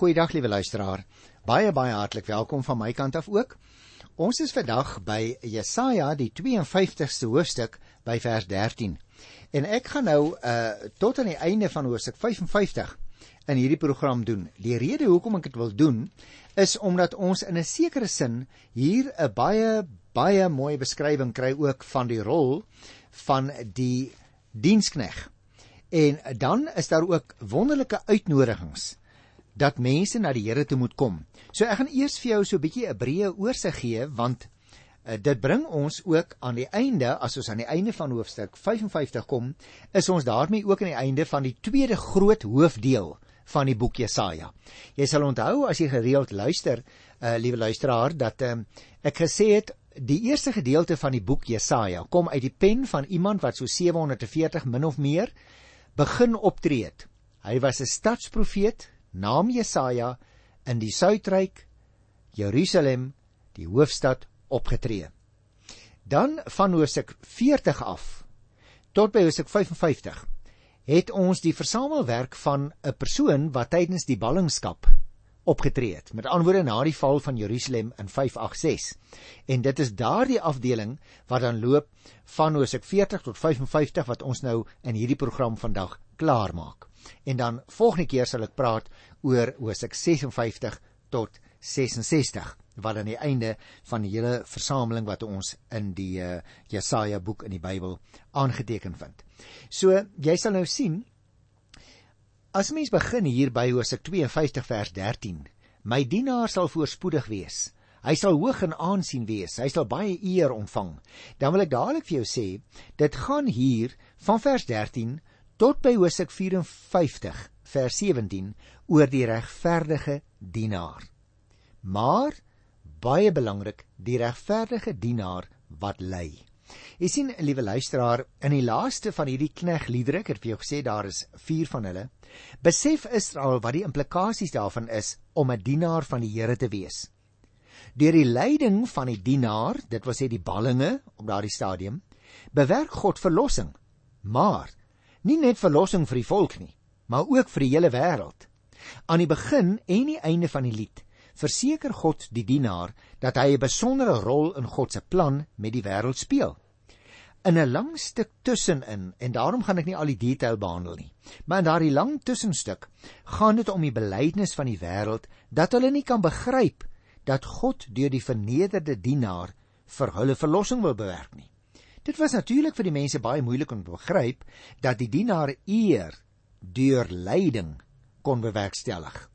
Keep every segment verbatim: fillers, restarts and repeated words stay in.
Goeiedag, liewe luisteraar. Baie, baie hartlik welkom van my kant af ook. Ons is vandag by Jesaja, die twee-en-vyftigste hoofstuk, by vers dertien. En ek gaan nou uh, tot aan die einde van hoofstuk vyf en vyftig in hierdie program doen. Die rede hoekom ek dit wil doen, is omdat ons in 'n sekere sin hier 'n baie, baie mooi beskrywing kry ook van die rol van die dienskneg. En dan is daar ook wonderlike uitnodigings dat mense na die Here toe moet kom. So ek gaan eers vir jou so 'n bietjie 'n breë oorsig gee, want uh, dit bring ons ook aan die einde, as ons aan die einde van hoofstuk vyf en vyftig kom, is ons daarmee ook aan die einde van die tweede groot hoofdeel van die boek Jesaja. Jy sal onthou, as jy gereeld luister, uh, liewe luisteraar, dat uh, ek gesê het, die eerste gedeelte van die boek Jesaja kom uit die pen van iemand wat so sewe honderd veertig min of meer begin optree het. Hy was 'n stadsprofeet, naam Jesaja, in die Suidryk, Jerusalem, die hoofstad, opgetree. Dan van hoofstuk veertig af, tot by hoofstuk vyf en vyftig, het ons die versamelwerk van 'n persoon wat tydens die ballingskap opgetree het. Met ander woorde, na die val van Jerusalem in vyf agt ses. En dit is daardie afdeling wat dan loop van hoofstuk veertig tot vyf en vyftig, wat ons nou in hierdie program vandag klaar maak. En dan volgende keer sal ek praat oor hoofstuk ses en vyftig tot ses en sestig, wat aan die einde van die hele versameling wat ons in die uh, Jesaja boek in die Bybel aangeteken vind. So, jy sal nou sien, as mens begin hier by hoofstuk twee en vyftig vers dertien, my dienaar sal voorspoedig wees, hy sal hoog in aansien wees, hy sal baie eer ontvang. Dan wil ek dadelik vir jou sê, dit gaan hier van vers dertien tot by hoofstuk vyf en vyftig vers sewentien oor die regverdige dienaar. Maar, baie belangrik, die regverdige dienaar wat ly. Jy sien, liewe luisteraar, in die laaste van hierdie knegliedere, ek het vir jou gesê, daar is vier van hulle, besef Israel wat die implikasies daarvan is om 'n dienaar van die Here te wees. Deur die leiding van die dienaar, dit wil sê die ballinge op daardie stadium, bewerk God verlossing, maar nie net verlossing vir die volk nie, maar ook vir die hele wêreld. Aan die begin en die einde van die lied verseker God die dienaar dat hy 'n besondere rol in God se plan met die wêreld speel. In 'n lang stuk tussenin, en daarom gaan ek nie al die detail behandel nie, maar in daardie lang tussenstuk gaan dit om die belydenis van die wêreld dat hulle nie kan begryp dat God deur die vernederde dienaar vir hulle verlossing wil bewerk nie. Dit was natuurlik vir die mense baie moeilik om te begryp dat die dienaar eer deur lyding kon bewerkstellig.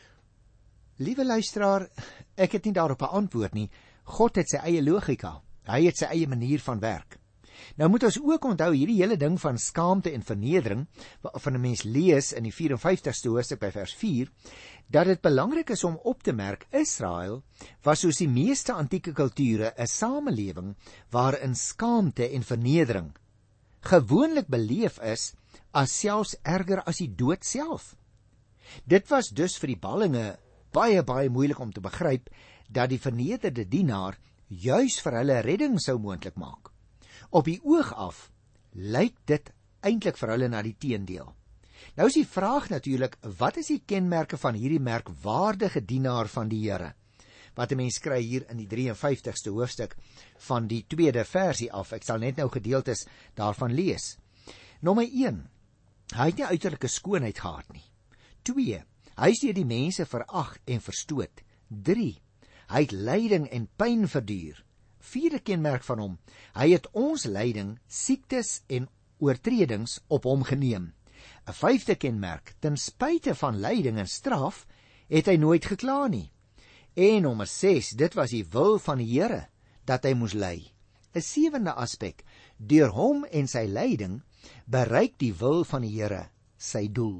Liewe luisteraar, ek het nie daarop 'n antwoord nie. God het sy eie logika. Hy het sy eie manier van werk. Nou moet ons ook onthou hierdie hele ding van skaamte en vernedering, waarvan 'n mens lees in die vyf en vyftigste hoofstuk by vers vier, dat dit belangrik is om op te merk, Israel was soos die meeste antieke kulture 'n samelewing waarin skaamte en vernedering gewoonlik beleef is as selfs erger as die dood self. Dit was dus vir die ballinge baie, baie moeilik om te begryp dat die vernederde dienaar juis vir hulle redding sou moontlik maak. Op die oog af lyk dit eintlik vir hulle na die teendeel. Nou is die vraag natuurlik, wat is die kenmerke van hierdie merkwaardige dienaar van die Here? Wat 'n mens kry hier in die drie en vyftigste hoofstuk van die tweede versie af. Ek sal net nou gedeeltes daarvan lees. Nommer een, hy het nie uiterlike skoonheid gehad nie. twee, hy is deur die mense verag en verstoot. drie, hy het lyding en pyn verduur. Vierde kenmerk van hom, hy het ons lyding, siektes en oortredings op hom geneem. 'n Vyfde kenmerk, ten spyte van lyding en straf, het hy nooit gekla nie. En nommer ses, dit was die wil van die Here, dat hy moes ly. 'n Sewende aspek, deur hom en sy lyding, bereik die wil van die Here sy doel.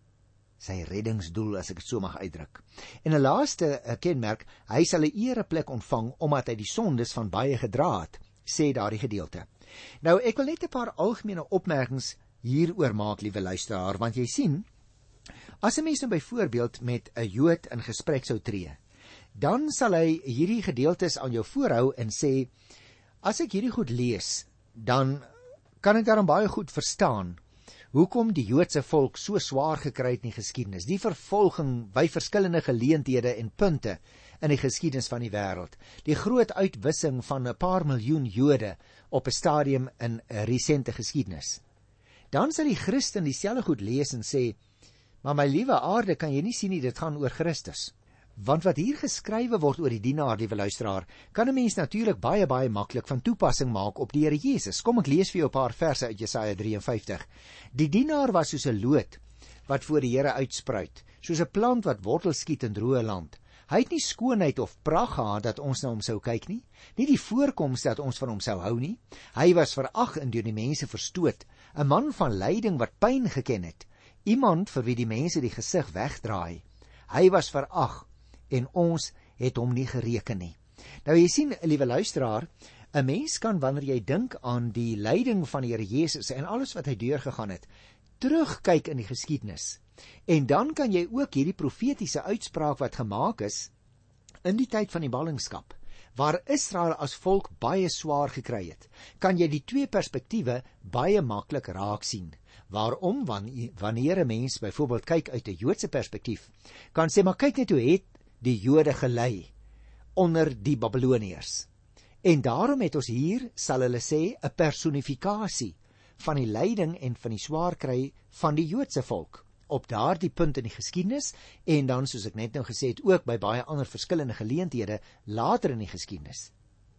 Sy reddingsdoel, as ek het so mag uitdruk. En 'n laaste uh, kenmerk, hy sal 'n ereplek ontvang, omdat hy die sondes van baie gedra het, sê daardie gedeelte. Nou, ek wil net 'n paar algemene opmerkings hieroor maak, liewe luisteraar, want jy sien, as 'n mens nou byvoorbeeld met 'n Jood in gesprek sou tree, dan sal hy hierdie gedeeltes aan jou voorhou en sê, as ek hierdie goed lees, dan kan ek daarom baie goed verstaan hoekom die Joodse volk so swaar gekry het in die geskiedenis, die vervolging by verskillende geleenthede en punte in die geskiedenis van die wêreld, die groot uitwissing van 'n paar miljoen Jode op 'n stadium in 'n resente geskiedenis, dan sal die Christen dieselfde goed lees en sê, maar my liewe aarde, kan jy nie sien nie, dit gaan oor Christus. Want wat hier geskrywe word oor die dienaar, liewe luisteraar, kan 'n mens natuurlik baie baie maklik van toepassing maak op die Here Jesus. Kom ek lees vir jou 'n paar verse uit Jesaja drie en vyftig. Die dienaar was soos 'n loot wat voor die Here uitspruit, soos 'n plant wat wortels skiet in droë land. Hy het nie skoonheid of pragt gehad dat ons na hom sou kyk nie, nie die voorkoms dat ons van hom sou hou nie. Hy was verag en deur die mense verstoot, 'n man van lyding wat pyn geken het, iemand vir wie die mense die gesig wegdraai. Hy was verag en ons het hom nie gereken nie. Nou jy sien, liewe luisteraar, 'n mens kan wanneer jy dink aan die lyding van die Here Jesus en alles wat hy deurgegaan het, terugkyk in die geskiedenis. En dan kan jy ook hierdie profetiese uitspraak wat gemaak is in die tyd van die ballingskap, waar Israel as volk baie swaar gekry het, kan jy die twee perspektiewe baie maklik raak sien. Waarom? Wanneer 'n mens byvoorbeeld kyk uit 'n Joodse perspektief, kan sê, maar kyk net hoe het die Jode gelei onder die Babiloniërs. En daarom het ons hier, sal hulle sê, 'n personifikasie van die lyding en van die swaar kry van die Joodse volk op daardie punt in die geskiedenis, en dan, soos ek net nou gesê het, ook by baie ander verskillende geleenthede later in die geskiedenis.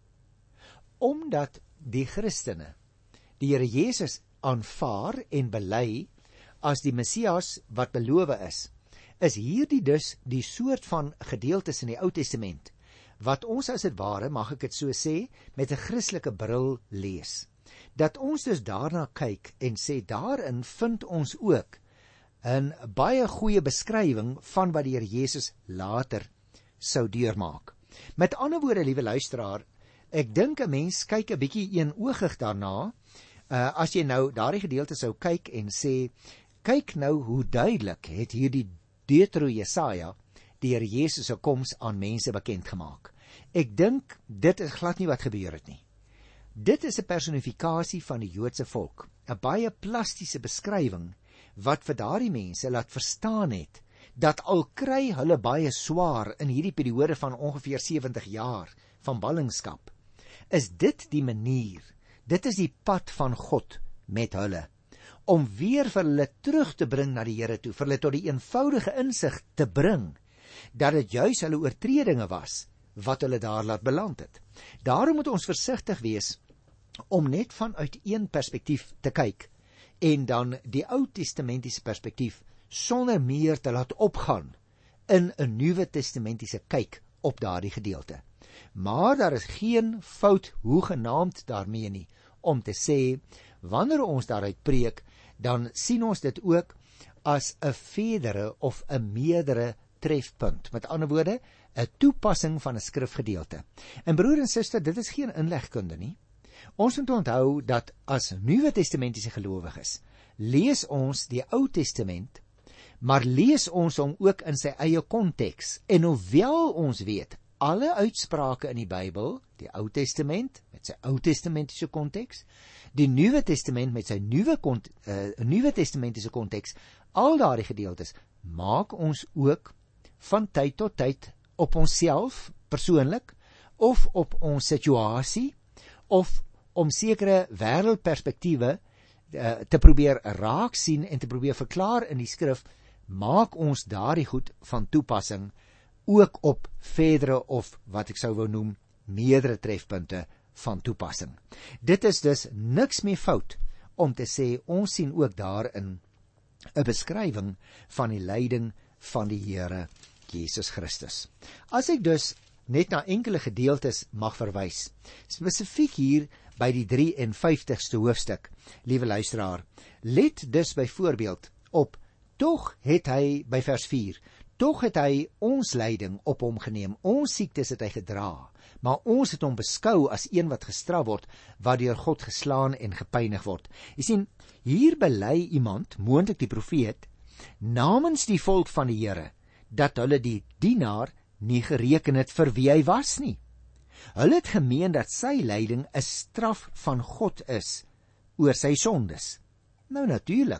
Omdat die Christene die Here Jesus aanvaar en bely as die Messias wat beloof is, is hierdie dus die soort van gedeeltes in die Ou Testament wat ons as dit ware, mag ek dit so sê, met 'n Christelike bril lees. Dat ons dus daarna kyk en sê, daarin vind ons ook 'n baie goeie beskrywing van wat die Here Jesus later sou deurmaak. Met ander woorde, liewe luisteraar, ek dink 'n mens kyk 'n bietjie eenoogig daarna, uh, as jy nou daardie gedeelte sou kyk en sê, kyk nou hoe duidelik het hierdie Deutero Jesaja die Here Jesus se koms aan mense bekend gemaak. Ek dink dit is glad nie wat gebeur het nie. Dit is 'n personifikasie van die Joodse volk, 'n baie plastiese beskrywing wat vir daardie mense laat verstaan het dat al kry hulle baie swaar in hierdie periode van ongeveer sewentig jaar van ballingskap, is dit die manier, dit is die pad van God met hulle, om weer vir hulle terug te bring na die Here toe, vir hulle tot die eenvoudige insig te bring, dat dit juis hulle oortredinge was, wat hulle daar laat beland het. Daarom moet ons versigtig wees, om net vanuit een perspektief te kyk, en dan die Ou Testamentiese perspektief, sonder meer te laat opgaan, in 'n Nuwe Testamentiese kyk op daardie gedeelte. Maar daar is geen fout hoegenaamd daarmee nie, om te sê, wanneer ons daaruit preek, dan sien ons dit ook as 'n verdere of 'n meerdere trefpunt. Met ander woorde, 'n toepassing van 'n skrifgedeelte. En broer en suster, dit is geen inlegkunde nie. Ons moet onthou dat as Nuwe Testamentiese gelowiges, lees ons die Ou Testament, maar lees ons hom ook in sy eie konteks. En hoewel ons weet, alle uitsprake in die Bybel, die Ou Testament met sy Ou Testamentiese konteks, die Nuwe Testament met sy nuwe uh, Nuwe Testamentiese konteks, al daardie gedeeltes, maak ons ook van tyd tot tyd op onsself persoonlik, of op ons situasie, of om sekere wêreldperspektiewe uh, te probeer raak sien en te probeer verklaar in die skrif, maak ons daardie goed van toepassing ook op verdere of wat ek sou wou noem meerdere trefpunte van toepassing. Dit is dus niks meer fout om te sê ons sien ook daarin 'n beskrywing van die lyding van die Here Jesus Christus. As ek dus net na enkele gedeeltes mag verwys, spesifiek hier by die drie en vyftigste hoofstuk, liewe luisteraar, let dus byvoorbeeld op, tog het hy, by vers vier, tog het hy ons lyding op hom geneem, ons siektes het hy gedra, maar ons het hom beskou as een wat gestraf word, wat deur God geslaan en gepynig word. Jy sien, hier bely iemand, moontlik die profeet, namens die volk van die Here, dat hulle die dienaar nie gereken het vir wie hy was nie. Hulle het gemeen dat sy lyding 'n straf van God is oor sy sondes. Nou natuurlik,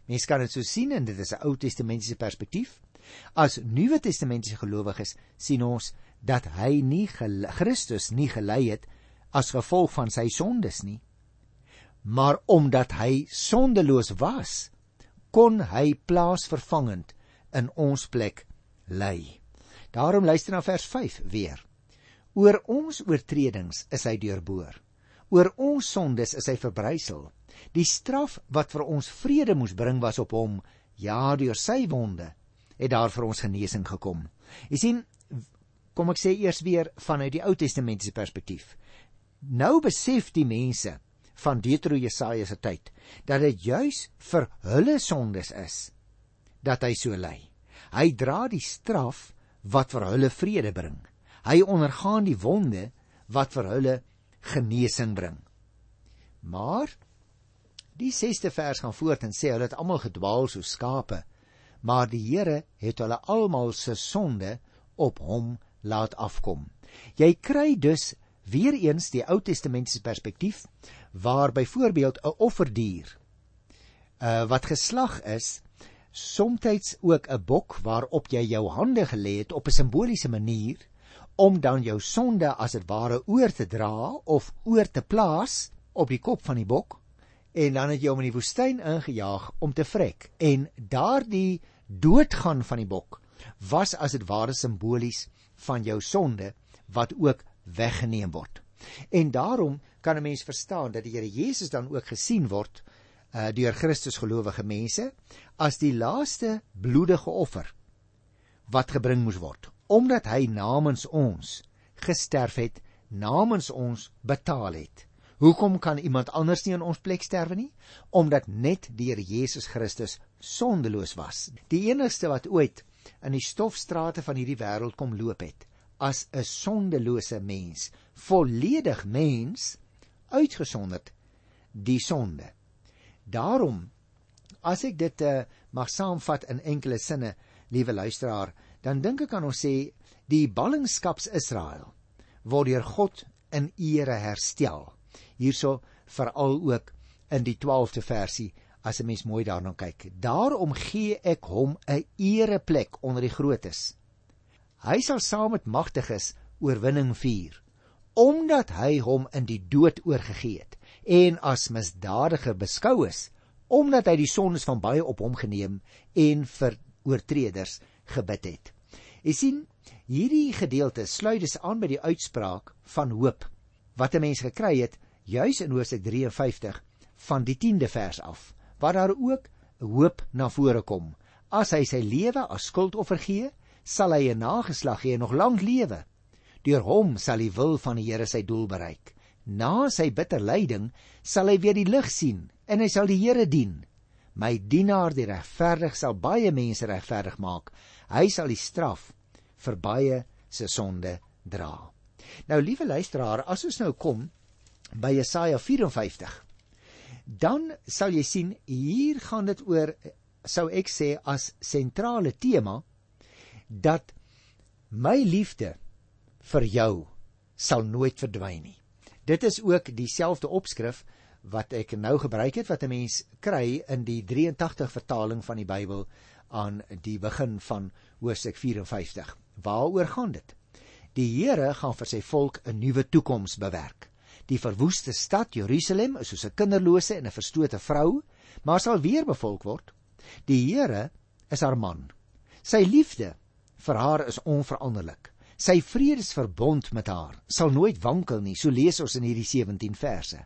Mens kan dit so sien, en dit is 'n Ou Testamentiese perspektief. As Nuwe Testamentiese gelowiges sien ons dat hy nie Christus nie gelei het as gevolg van sy sondes nie, maar omdat hy sondeloos was, kon hy plaasvervangend in ons plek lei. Daarom luister na vers vyf weer. Oor ons oortredings is hy deurboor, oor ons sondes is hy verbrysel. Die straf wat vir ons vrede moes bring was op hom, ja, deur sy wonde het daar vir ons genesing gekom. Jy sien, kom ek sê eers weer vanuit die Ou Testamentiese perspektief. Nou besef die mense van Deutero-Jesaja se tyd dat dit juis vir hulle sondes is dat hy so ly. Hy dra die straf wat vir hulle vrede bring. Hy ondergaan die wonde wat vir hulle genesing bring. Maar die sesde vers gaan voort en sê hulle het almal gedwaal soos skape, maar die Here het hulle almal se sonde op hom laat afkom. Jy kry dus weer eens die Ou Testamentiese perspektief, waar byvoorbeeld 'n offerdier uh, wat geslag is, somtyds ook 'n bok waarop jy jou hande gelê het op 'n simboliese manier, om dan jou sonde as het ware oor te dra of oor te plaas op die kop van die bok, en dan het jy hom in die woestyn ingejaag om te vrek. En daardie doodgaan van die bok was as het ware simbolies van jou sonde wat ook weggeneem word. En daarom kan 'n mens verstaan dat die Here Jesus dan ook gesien word uh, deur Christus gelowige mense as die laaste bloedige offer wat gebring moes word, omdat hy namens ons gesterf het, namens ons betaal het. Hoekom kan iemand anders nie in ons plek sterwe nie? Omdat net die Here Jesus Christus sondeloos was. Die enigste wat ooit in die stofstrate van hierdie wêreld kom loop het, as 'n sondelose mens, volledig mens, uitgesonderd die sonde. Daarom, as ek dit uh, mag saamvat in enkele sinne, liewe luisteraar, dan dink ek aan ons sê, die ballingskaps Israel word deur God in ere herstel. Hierso veral ook in die twaalfde versie, as 'n mens mooi daarna kyk. Daarom gee ek hom 'n ereplek onder die grootes. Hy sal saam met magtiges oorwinning vier, omdat hy hom in die dood oorgegee het, en as misdadiger beskou is, omdat hy die sondes van baie op hom geneem en vir oortreders gebid het. Jy sien, hierdie gedeelte sluit dus aan by die uitspraak van hoop, wat 'n mens gekry het, juis in Hoofstuk drie en vyftig van die tiende vers af, waar daar ook hoop na vore kom. As hy sy lewe as skuldoffer gee, sal hy 'n nageslag hê en nog lank lewe. Deur hom sal die wil van die Here sy doel bereik. Na sy bitter lyding sal hy weer die lig sien en hy sal die Here dien. My dienaar die regverdig sal baie mense regverdig maak. Hy sal die straf vir baie se sonde dra. Nou, liewe luisteraar, as ons nou kom by Jesaja vyf en vyftig, dan sal jy sien, hier gaan dit oor, sou ek sê, as sentrale tema, dat my liefde vir jou sal nooit verdwyn nie. Dit is ook dieselfde opskrif wat ek nou gebruik het, wat 'n mens kry in die drie en tagtig vertaling van die Bybel aan die begin van hoofstuk vyf en vyftig. Waaroor gaan dit? Die Here gaan vir sy volk 'n nuwe toekoms bewerk. Die verwoeste stad Jerusalem is soos 'n kinderlose en 'n verstote vrou, maar sal weer bevolk word. Die Here is haar man. Sy liefde vir haar is onveranderlik. Sy vredesverbond met haar sal nooit wankel nie, so lees ons in hierdie sewentien verse.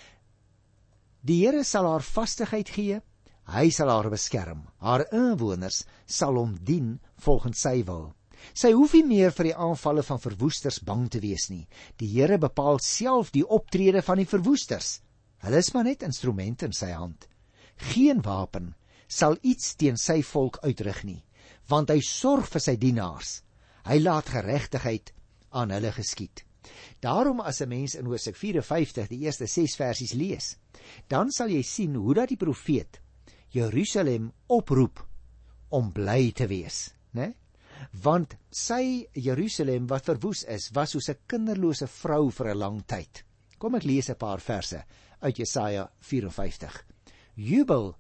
Die Here sal haar vastigheid gee, hy sal haar beskerm. Haar inwoners sal hom dien volgens sy wil. Sy hoef nie meer vir die aanvalle van verwoesters bang te wees nie. Die Here bepaal self die optrede van die verwoesters. Hulle is maar net instrumente in sy hand. Geen wapen sal iets teen sy volk uitrig nie, want hy sorg vir sy dienaars. Hy laat geregtigheid aan hulle geskied. Daarom as 'n mens in Hoofstuk vyf en vyftig die eerste ses versies lees, dan sal jy sien hoe dat die profeet Jerusalem oproep om bly te wees, né? Want sy Jerusalem wat verwoes is, was soos 'n kinderlose vrou vir 'n lang tyd. Kom ek lees 'n paar verse uit Jesaja vyf en vyftig. Jubel,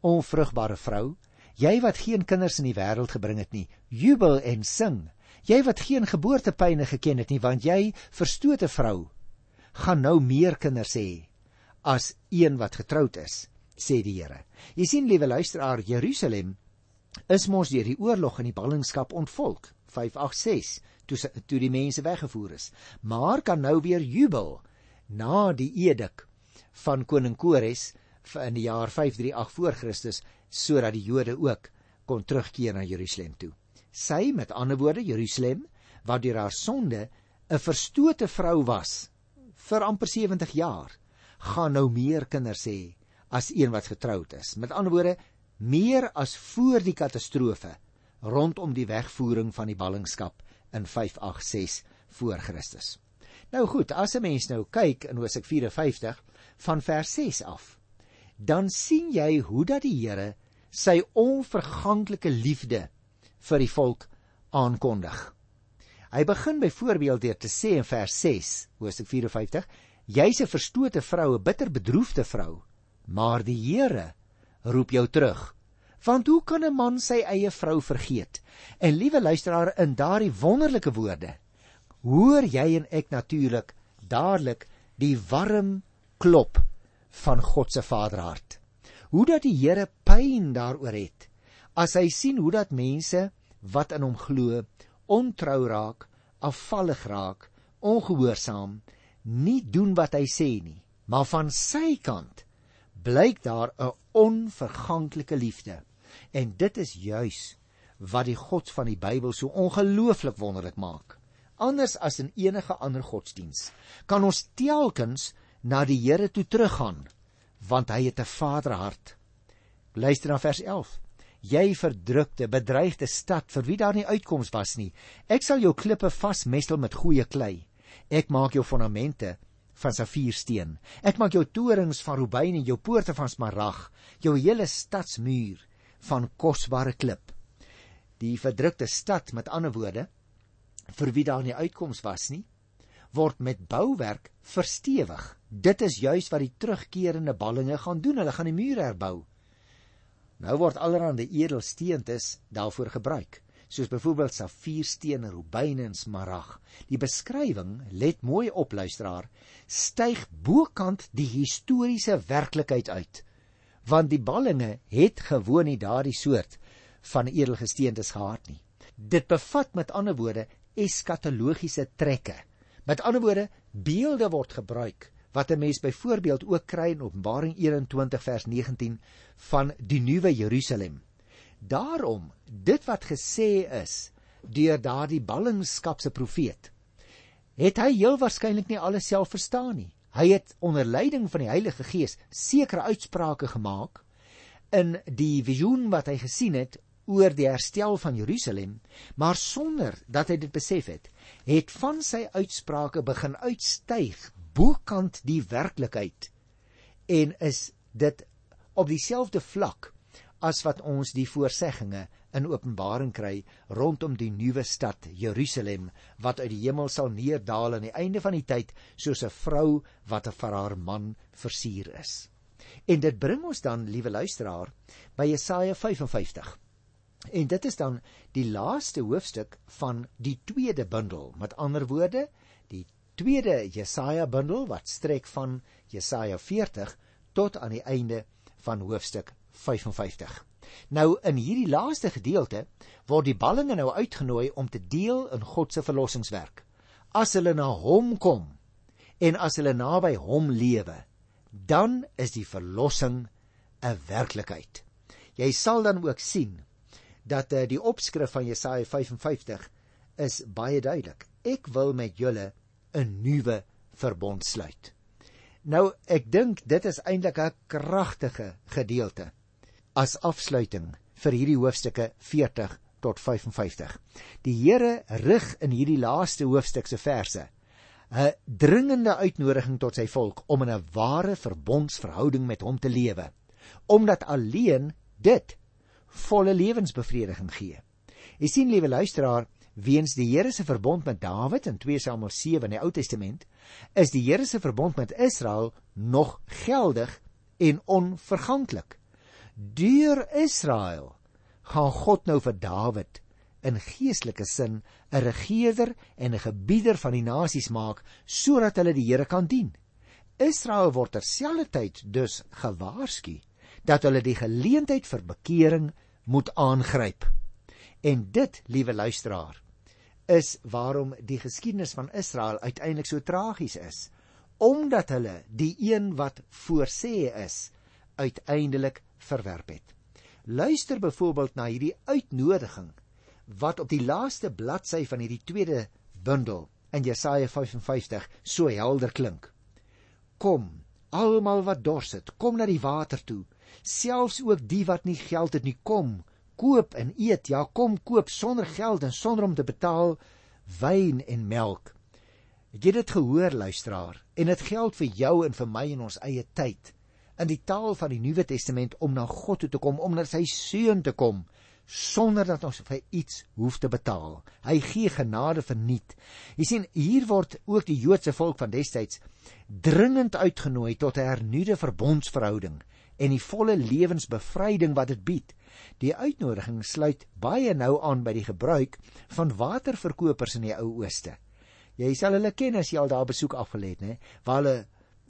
onvrugbare vrou, jy wat geen kinders in die wêreld gebring het nie, jubel en sing. Jy wat geen geboortepyne geken het nie, want jy, verstote vrou, gaan nou meer kinders hê as een wat getroud is, sê die Here. Jy sien, liewe luisteraar, Jerusalem is mos deur die oorlog en die ballingskap ontvolk, vyf agt ses, toe, toe die mense weggevoer is, maar kan nou weer jubel, na die edik van koning Kores, in die jaar vyf drie agt voor Christus, sodat die Jode ook kon terugkeer na Jerusalem toe. Sy, met ander woorde, Jerusalem, wat deur haar sonde 'n verstote vrou was, vir amper sewentig jaar, gaan nou meer kinders hê as een wat getroud is. Met ander woorde, meer as voor die katastrofe rondom die wegvoering van die ballingskap in vyf agt ses voor Christus. Nou goed, as 'n mens nou kyk in Hosea vyf en vyftig van vers ses af, dan sien jy hoe dat die Here sy onverganklike liefde vir die volk aankondig. Hy begin byvoorbeeld deur te sê in vers ses, Hosea vyf en vyftig, jy's 'n verstote vrou, 'n bitter bedroefde vrou, maar die Here roep jou terug. Want hoe kan 'n man sy eie vrou vergeet? En liewe luisteraar, in daardie wonderlike woorde, hoor jy en ek natuurlik dadelik die warm klop van God se vaderhart. Hoe dat die Here pyn daaroor het, as hy sien hoe dat mense wat in hom glo, ontrou raak, afvallig raak, ongehoorsaam, nie doen wat hy sê nie, maar van sy kant blyk daar 'n onverganklike liefde. En dit is juis wat die God van die Bybel so ongelooflik wonderlik maak. Anders as in enige ander godsdiens, kan ons telkens na die Here toe teruggaan, want hy het 'n vaderhart. Luister na vers elf. Jy verdrukte, bedreigde stad, vir wie daar nie uitkoms was nie. Ek sal jou klippe vasmestel met goeie klei. Ek maak jou fondamente van safiersteen. Ek maak jou torings van robyn en jou poorte van smarag, jou hele stadsmuur van kosbare klip. Die verdrukte stad, met ander woorde, vir wie daar nie uitkoms was nie, word met bouwerk verstewig. Dit is juis wat die terugkerende ballinge gaan doen, hulle gaan die muur herbou. Nou word allerhande edelsteentes daarvoor gebruik, soos byvoorbeeld safiersteen, robyn en smarag. Die beskrywing, let mooi op luisteraar, styg bokant die historiese werklikheid uit, want die ballinge het gewoon nie daardie soort van edelgesteentes gehad nie. Dit bevat met ander woorde eskatologiese trekke. Met ander woorde, beelde word gebruik, wat 'n mens byvoorbeeld ook kry in Openbaring eenentwintig vers negentien van die nuwe Jerusalem. Daarom, dit wat gesê is deur daardie ballingskapse profeet, het hy heel waarskynlik nie alles self verstaan nie. Hy het onder leiding van die Heilige Gees sekere uitsprake gemaak in die visioen wat hy gesien het oor die herstel van Jerusalem, maar sonder dat hy dit besef het, het van sy uitsprake begin uitstyg bokant die werklikheid, en is dit op dieselfde vlak as wat ons die voorsegginge in Openbaring kry rondom die nuwe stad Jerusalem, wat uit die hemel sal neerdaal aan die einde van die tyd, soos 'n vrou wat vir haar man versier is. En dit bring ons dan, liewe luisteraar, by Jesaja vyf en vyftig. En dit is dan die laaste hoofstuk van die tweede bundel, met ander woorde, die tweede Jesaja bundel, wat strek van Jesaja veertig tot aan die einde van hoofstuk vyf en vyftig. Nou, in hierdie laaste gedeelte word die ballinge nou uitgenooi om te deel in God se verlossingswerk. As hulle na hom kom, en as hulle naby hom lewe, dan is die verlossing 'n werklikheid. Jy sal dan ook sien dat uh, die opskrif van Jesaja vyf en vyftig is baie duidelik. Ek wil met julle 'n nuwe verbond sluit. Nou, ek dink dit is eintlik 'n kragtige gedeelte as afsluiting vir hierdie hoofstukke veertig tot vyf en vyftig. Die Here rig in hierdie laaste hoofstuk se verse 'n dringende uitnodiging tot sy volk om in 'n ware verbondsverhouding met hom te lewe, omdat alleen dit volle lewensbevrediging gee. Jy sien, liewe luisteraar, weens die Here se verbond met Dawid in twee Samuel sewe in die Ou Testament, is die Here se verbond met Israel nog geldig en onverganklik. Deur Israel gaan God nou vir Dawid in geestelike sin 'n regeerder en 'n gebieder van die nasies maak, sodat hulle die Here kan dien. Israel word terselfdertyd dus gewaarsku dat hulle die geleentheid vir bekering moet aangryp. En dit, liewe luisteraar, is waarom die geskiedenis van Israel uiteindelik so tragies is, omdat hulle die een wat voorsê is, uiteindelik verwerp het. Luister byvoorbeeld na hierdie uitnodiging wat op die laaste bladsy van hierdie tweede bundel in Jesaja vyf en vyftig so helder klink. Kom, almal wat dors het, kom na die water toe, selfs ook die wat nie geld het nie, kom, koop en eet, ja kom koop sonder geld en sonder om te betaal, wyn en melk. Het jy dit gehoor, luisteraar? En dit geld vir jou en vir my in ons eie tyd, in die taal van die Nuwe Testament, om na God toe te kom, om na sy seun te kom, sonder dat ons vir iets hoef te betaal. Hy gee genade verniet. Jy sien, hier word ook die Joodse volk van destyds dringend uitgenooi tot 'n hernuide verbondsverhouding en die volle lewensbevryding wat dit bied. Die uitnodiging sluit baie nou aan by die gebruik van waterverkopers in die Ou Ooste. Jy sal hulle ken as jy al daar besoek afgelê het, né? Waar hulle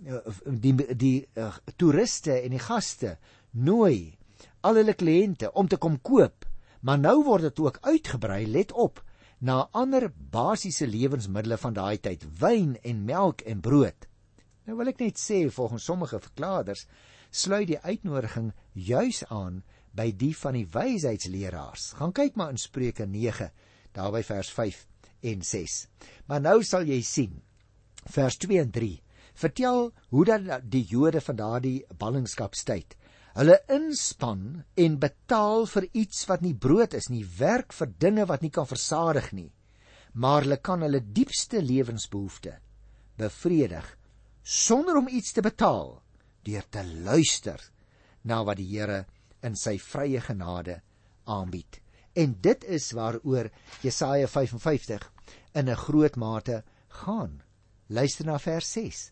die die uh, toeriste en die gaste nooi, al hulle kliënte om te kom koop, maar nou word dit ook uitgebrei, let op, na ander basiese lewensmiddels van daai tyd, wyn en melk en brood. Nou wil ek net sê, volgens sommige verklaarders, sluit die uitnodiging juis aan by die van die wysheidsleraars. Gaan kyk maar in Spreuke nege, daarby vers vyf en ses. Maar nou sal jy sien, vers twee en drie, vertel hoe dat die Jode van daardie ballingskapstyd hulle inspan en betaal vir iets wat nie brood is nie, werk vir dinge wat nie kan versadig nie, maar hulle kan hulle diepste lewensbehoefte bevredig, sonder om iets te betaal, deur te luister na wat die Here in sy vrye genade aanbied. En dit is waaroor Jesaja vyf en vyftig in 'n groot mate gaan. Luister na vers ses.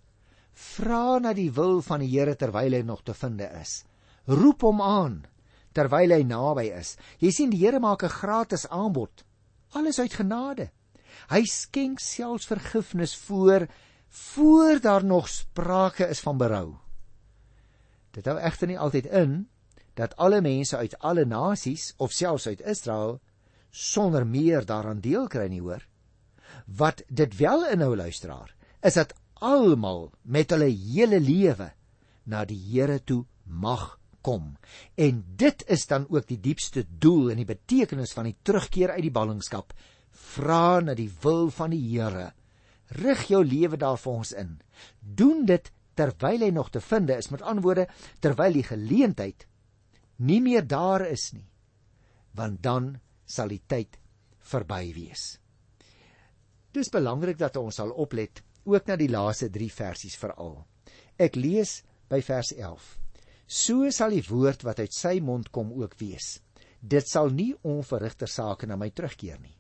Vra na die wil van die Here terwyl hy nog te vinde is. Roep hom aan terwyl hy naby is. Jy sien, die Here maak 'n gratis aanbod. Alles uit genade. Hy skenk selfs vergifnis voor, voor daar nog sprake is van berou. Dit hou egter nie altyd in dat alle mense uit alle nasies, of selfs uit Israel, sonder meer daaraan deel kry nie, hoor. Wat dit wel inhou, luisteraar, is dat almal met hulle hele lewe na die Here toe mag kom. En dit is dan ook die diepste doel en die betekenis van die terugkeer uit die ballingskap. Vra na die wil van die Here. Rig jou lewe daar vir ons in. Doen dit terwyl hy nog te vinde is, met ander woorde, terwyl die geleentheid nie meer daar is nie, want dan sal die tyd verby wees. Dis belangrik dat ons sal oplet, ook na die laaste drie versies veral. Ek lees by vers elf. So sal die woord wat uit sy mond kom ook wees. Dit sal nie onverrigter sake na my terugkeer nie,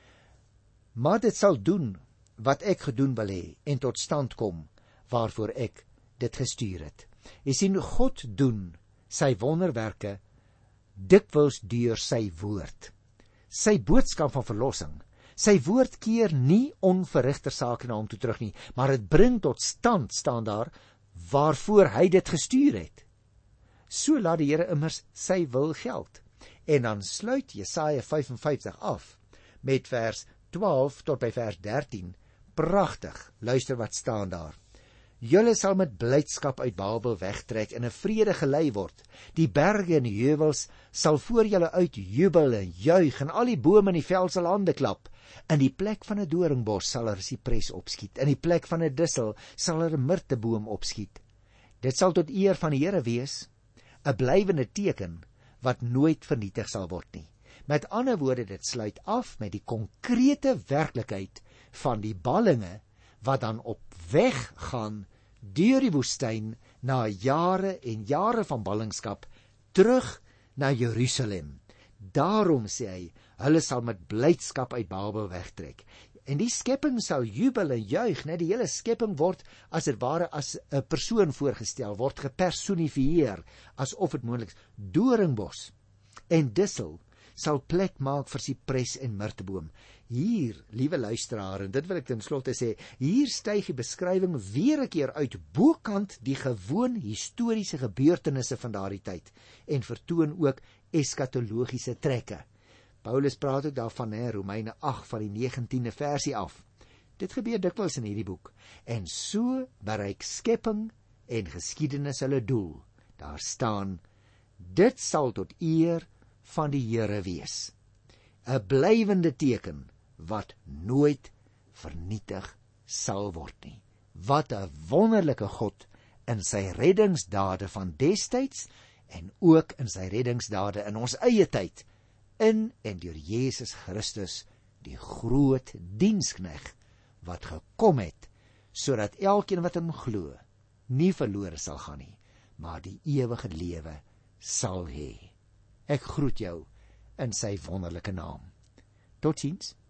maar dit sal doen wat ek gedoen wil hê en tot stand kom waarvoor ek dit gestuur het. Jy sien, God doen sy wonderwerke dikwels deur sy woord. Sy boodskap van verlossing. Sy woord keer nie onverrigter sake na hom toe terug nie, maar dit bring tot stand, staan daar, waarvoor hy dit gestuur het. So laat die Here immers sy wil geld. En dan sluit Jesaja vyf en vyftig af met vers twaalf tot by vers dertien. Pragtig, luister wat staan daar. Julle sal met blydskap uit Babel wegtrek en 'n vrede gelei word. Die berge en die heuwels sal voor julle uit jubel en juig en al die bome in die veld sal hande klap. In die plek van 'n doringbos sal 'n sipres opskiet. In die plek van 'n dissel sal 'n mirteboom opskiet. Dit sal tot eer van die Here wees, 'n blywende teken wat nooit vernietig sal word nie. Met ander woorde, dit sluit af met die konkrete werklikheid van die ballinge wat dan op weg gaan deur die woestyn na jare en jare van ballingskap terug na Jerusalem. Daarom sê hy, Hulle sal met blydskap uit Babel wegtrek. En die skepping sal jubel en juig, net die hele skepping word as dit ware as 'n persoon voorgestel, word gepersonifieer, asof dit moontlik is. Doringbos en dissel sal plek maak vir sipres en mirteboom. Hier, liewe luisteraar, en dit wil ek ten slotte sê, hier styg die beskrywing weer 'n keer uit bokant die gewoon historiese gebeurtenisse van daardie tyd en vertoon ook eskatologiese trekke. Paulus praat ook daarvan, hè, Romeine agt van die negentiende versie af. Dit gebeur dikwels in hierdie boek. En so bereik skepping en geskiedenis hulle doel. Daar staan, dit sal tot eer van die Here wees. 'n Blywende teken wat nooit vernietig sal word nie. Wat 'n wonderlike God in sy reddingsdade van destyds en ook in sy reddingsdade in ons eie tyd, in en deur Jesus Christus, die groot dienskneg wat gekom het, sodat elkeen wat in hom glo, nie verlore sal gaan nie, maar die ewige lewe sal hê. Ek groet jou in sy wonderlike naam. Totsiens.